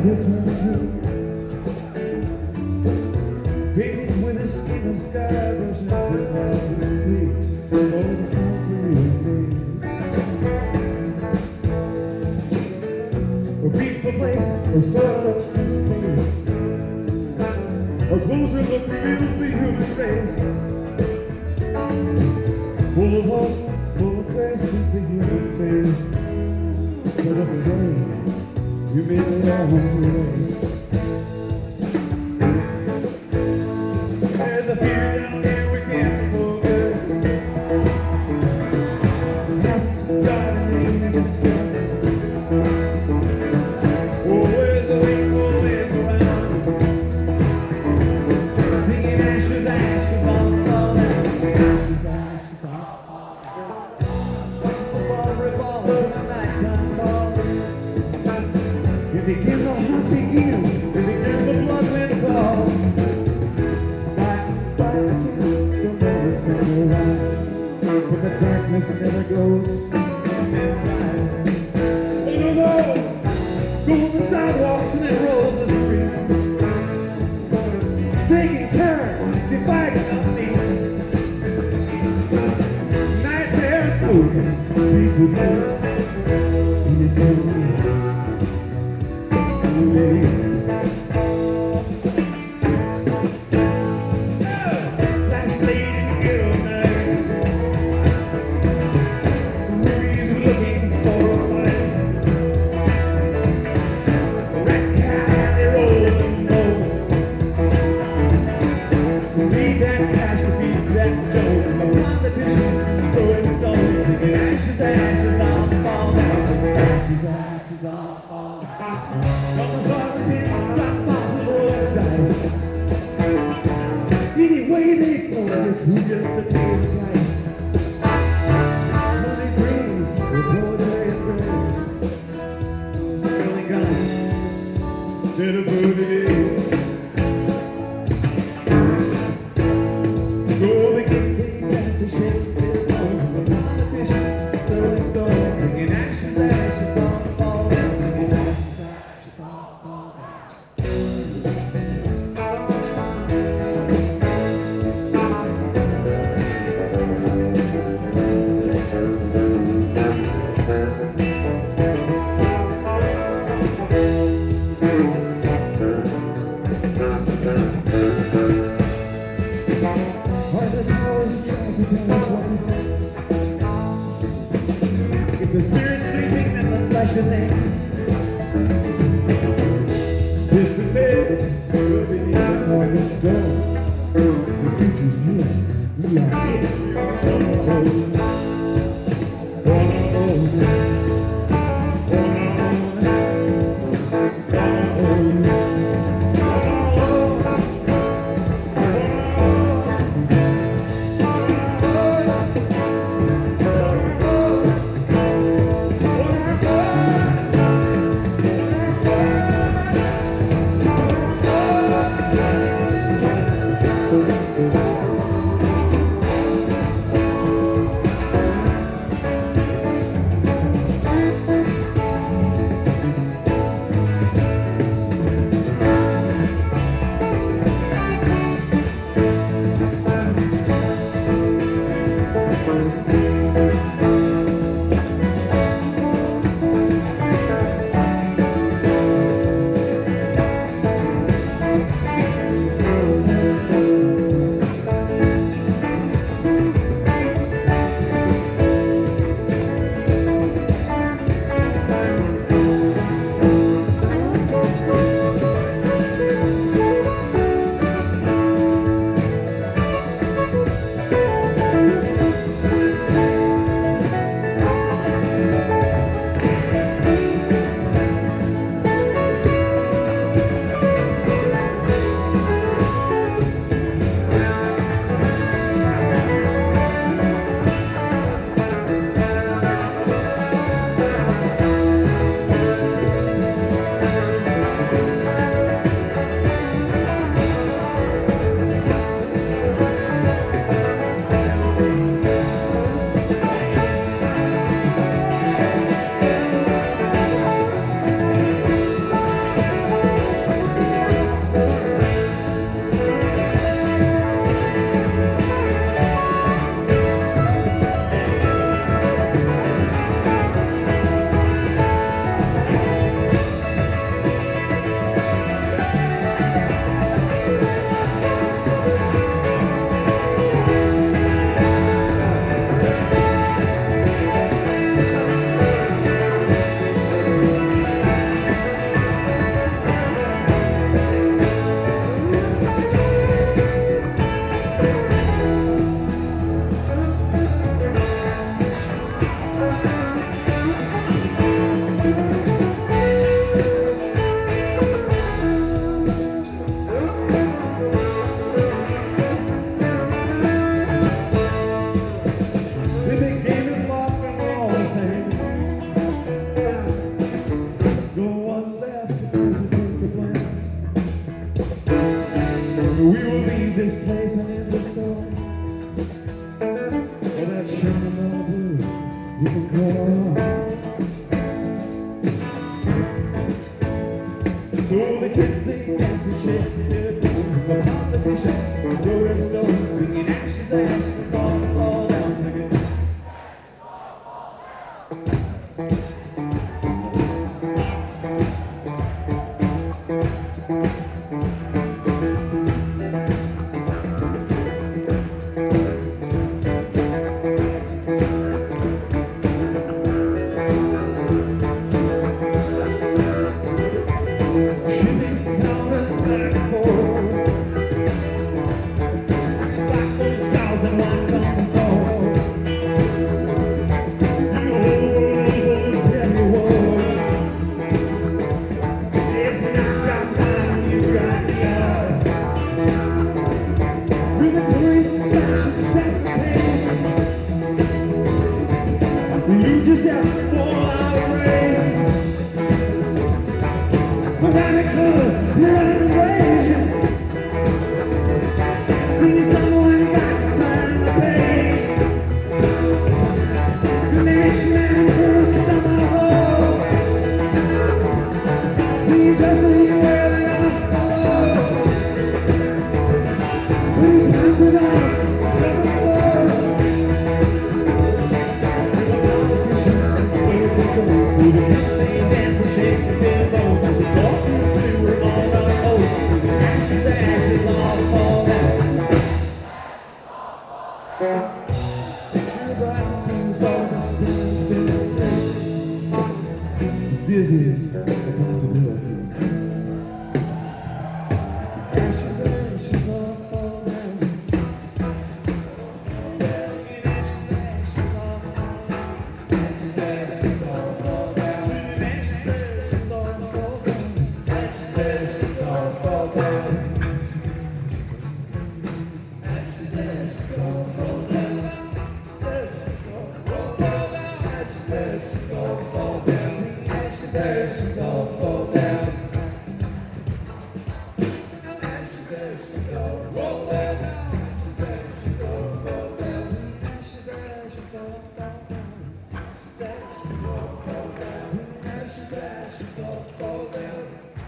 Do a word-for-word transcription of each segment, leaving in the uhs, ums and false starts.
they turn blue. Baby, when the skin of sky brushes it down to the sea, over the concrete days. A peaceful place, or sort of from space. A closer look reveals the human face. Full of hope, full of grace is the human face. But afraid, you made it all to waste. There's a fear down here we can't forget. It hasn't got a name in its skin. Oh, where's the wind always around? Singing ashes, ashes, all fall down. Ashes, ashes, all fall down. Watching the ball revolve in a nighttime ball. If it gives a heart begins, if it gives the blood when it calls. But the darkness never goes in some man's eye. Oh no, no! Schools the sidewalks and it rolls the streets. It's taking turns, dividing up me. Nightmares moving, peace with you. And it's you. Anyway, they told us who just to pay the price. Money green, or border and red. Selling guns, did a booty. Go the game, they got the shit. The politicians, throwing stones, singing ashes, ashes on the ball. Singing ashes, ashes on the ball. Thank you. We will leave this place and in the storm. Oh, that Sherman blues you can call on. So they kept the dancing, shaking their bones upon the dishes, rolling stones, singing ashes, ashes, all fall down, singing. You just have to fall out of race. But I'm a club, you're an invasion. See someone got to turn the page. The next man for a summer hole. See just what you wear the off the wall. When he's passing out, step and floor. See the family dancing, shaking their bones. It's all through, we're all on hold. Ashes, ashes, all fall down. Picture bright things, all the spinning, spinning things. It's dizzy, the possibilities. Ashes, ashes, all fall down. Ashes, ashes, all fall down. Ashes, ashes, all fall down. Ashes all fall down. Ashes, ashes all fall down. Ashes, ashes all fall down. Ashes, ashes all fall down. Ashes, ashes all fall down.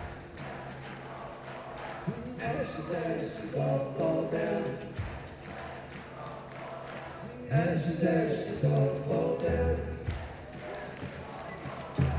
Ashes, ashes all fall down. Ashes, ashes all fall down.